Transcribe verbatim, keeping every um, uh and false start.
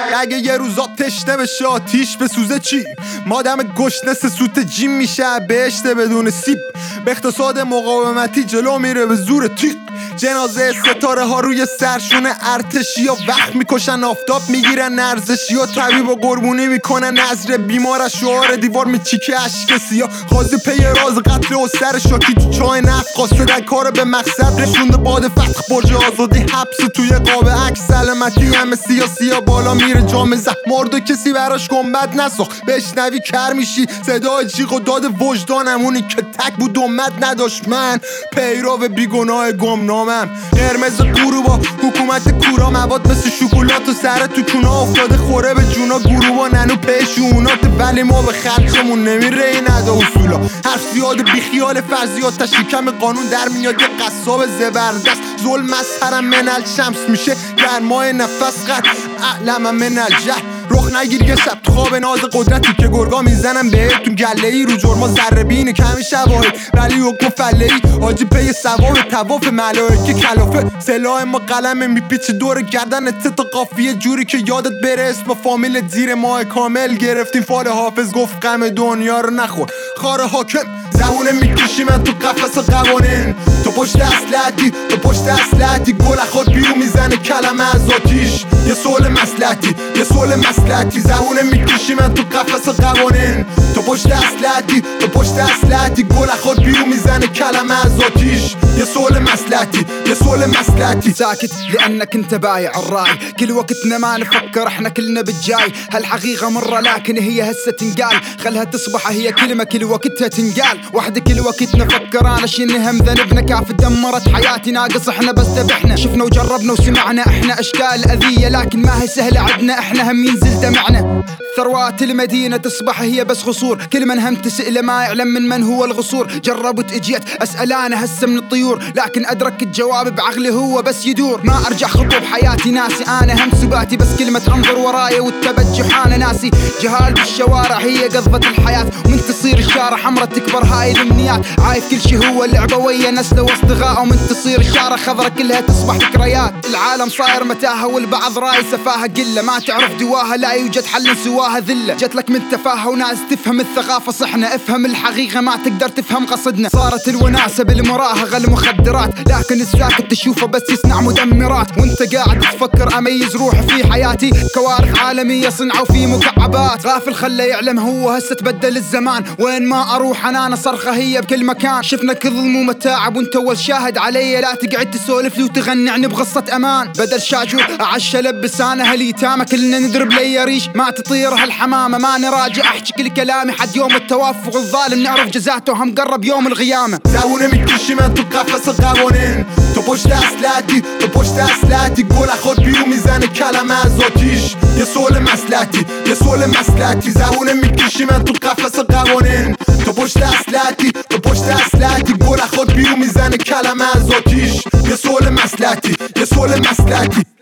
اگه یه روز آب تشنه بشه آتیش به سوزه چی؟ مادم گشنه سوت جیم میشه بهشت بدون سیب. به اقتصاد مقاومتی جلو میره به زور تیغ. جنازه ستاره ها روی سرشون ارتشی ها وقت میکشن آفتاب میگیرن نرزشی ها طبیب و قربونی میکنن نظر بیمار شعار دیوار میچیکه عشق سیاه. خواست پی راز قتل و سر شاکی تو چای نفت قاصدن کار به مقصد رسونده باد فتح برج آزادی حبس توی قاب عکس سلامتی همه سیاسی ها بالا میره جام زحمارد و کسی براش گنبد نساخت. بشنوی کر میشی صدای جیغ و داد وجدانمونی که تک بود امت نداشت. من پیرو بیگناه گمنامم قرمز غروبا حکومت کورا مواد مثل شکلات و سر تو کونه افتاده خوره به جونا گروبا ننو پیشونات ولی ما به خلقمون نمیره این ادا اصولا. حرف زیاد بیخیال فرضیات تشکم قانون در میاد یه قصاب زبردست ظلم از حرم منل شمس میشه گرمای نفس قد اعلم منل جه رخ نگیر یه شب تو خواب ناز قدرتی که گرگا میزنم بهتون گله ای رو جرما ذره بین کمی شواهد ولی حکم فله ای حاجی پی ثواب طواف ملائکه کلافه سلاح ما قلم میپیچه دور گردن تا قافیه جوری که یادت بره اسم فامیل زیر ماه کامل گرفتیم فال حافظ گفت غم دنیا رو نخور خار حاکم زبونه میکشی من تو قفس قوانین تو پشت اصلحتی تو پشت اصلحتی گل خود بیرون میزنه کلمه از آتیش یه سول مسلحتی یه سول مسلحتی زبونه میکشی من تو قفس قوانین تو پشت اصلحتی تو پشت اصلحتی گل خود بیرون میزنه کلمه از آتیش يا سول مسلاتي يا سول مسلاتي. ساكت لأنك انت بايع الراي كل وقتنا ما نفكر احنا كلنا بالجاي. هالحقيقة مرة لكن هي هسه تنقال خلها تصبح هي كلمة كل وقتها تنقال. وحدة كل وقت نفكر انا شنهم ذنبنا كاف دمرت حياتي ناقص احنا بس ذبحنا شفنا وجربنا وسمعنا احنا اشكال اذية لكن ما هي سهلة عدنا احنا هم ينزل دمعنا. ثروات المدينة تصبح هي بس غصور كل من هم تسأله ما يعلم من من هو الغصور. جربت اجيت اسأل انا هسه من الطيور لكن ادرك الجواب بعقلي هو بس يدور. ما ارجع خطوة بحياتي ناسي انا هم سباتي بس كلمة انظر وراي والتبجح انا ناسي. جهال بالشوارع هي قضبة الحياة ومن تصير الشارع حمرة تكبر هاي الامنيات. عايف كل شي هو اللعبة ويا نسله واصدقاء ومن تصير الشارع خضرة كلها تصبح ذكريات. العالم صاير متاهة والبعض راي سفاهة قلة ما تعرف دواها لا يوجد حل سواها ذلة. جت لك من تفاهة وناس تفهم الثقافة صحنا افهم الحقيقة ما تقدر تفهم قصدنا. صارت الوناسة بالمراهقة المخدرات لكن الساكت تشوفه بس يصنع مدمرات. وانت قاعد تفكر اميز روحي في حياتي كوارث عالمية صنعوا في مكعبات. غافل خله يعلم هو هسه تبدل الزمان وين ما اروح انا صرخة هي بكل مكان. شفنا كل ظلم ومتاعب وانت اول شاهد علي لا تقعد تسولف لي وتغنعني بغصة امان. بدل شاجور اعش البس انا هاليتامى كلنا نضرب لي ريش ما تطير هالحمامة. ما نراجع احكي كل كلامي حد يوم التوافق الظالم نعرف جزاته هم قرب يوم القيامة. زبونه میکشی من تو قفس قوانین تو پشت اصلحتی تو پشت اصلحتی گل خود بیرون میزنه کلمه از آتیش یه سول مسلحتی یه سول مسلحتی. زبونه میکشی من تو قفس قوانین تو پشت اصلحتی تو پشت اصلحتی گل خود بیرون میزنه کلمه از آتیش یه سول مسلحتی یه سول مسلحتی.